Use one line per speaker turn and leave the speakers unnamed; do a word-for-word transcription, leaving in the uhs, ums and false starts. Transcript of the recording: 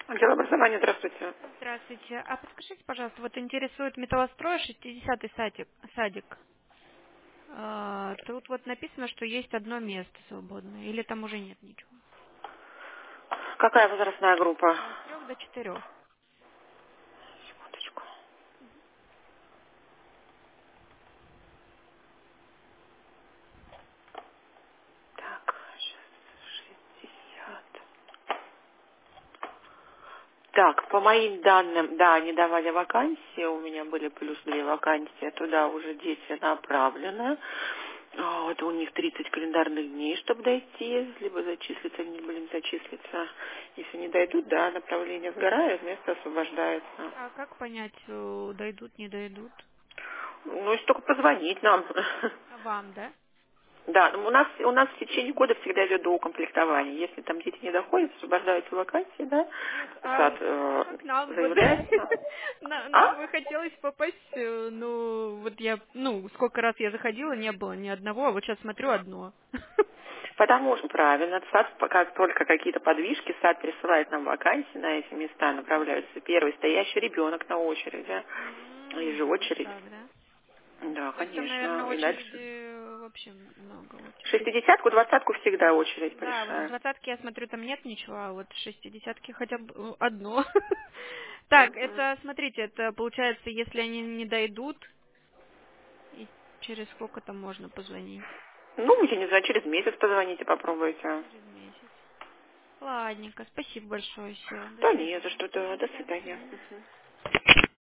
Отдел образования, здравствуйте.
Здравствуйте. А подскажите, пожалуйста, вот интересует металлострой шестидесятый садик. садик. А, тут вот написано, что есть одно место свободное. Или там уже нет ничего?
Какая возрастная группа?
От трех до четырех.
Секундочку. Так, сейчас шестьдесят. Так, по моим данным, да, они давали вакансии, у меня были плюс две вакансии, туда уже дети направлены. А, Вот у них тридцать календарных дней, чтобы дойти, либо зачислиться, либо не зачислиться. Если не дойдут, да, направление сгорает, место освобождается.
А как понять, э, дойдут, не дойдут?
Ну, если только позвонить нам.
А вам, да?
Да, ну, у нас у нас в течение года всегда идет доукомплектование. Если там дети не доходят, освобождаются вакансии, да,
Нет, а,
сад
а
э,
как нам вот?
заявляется.
На- Нам
А?
бы хотелось попасть, э, ну, вот я, ну, сколько раз я заходила, не было ни одного, а вот сейчас смотрю одно.
Потому что правильно, сад, пока только какие-то подвижки, сад присылает нам вакансии на эти места, направляются первый стоящий ребенок на очереди. Есть же
М, Вот
очередь.
так, да?
Да,
То есть там, наверное,
конечно. И дальше.
очереди, вообще много очередей.
Шестидесятку, двадцатку всегда очередь
Да, вот в
большая.
двадцатке я смотрю, там нет ничего, а вот в шестидесятке хотя бы э, одно. Так,
Мгм.
это, смотрите, это получается, если они не дойдут, и через сколько там можно позвонить?
Ну, я не знаю, через месяц позвоните, попробуйте.
Через месяц. Ладненько, спасибо большое, все, до
Да не за
свидания.
что, да, до
Да, до
свидания.
свидания.
Мгм.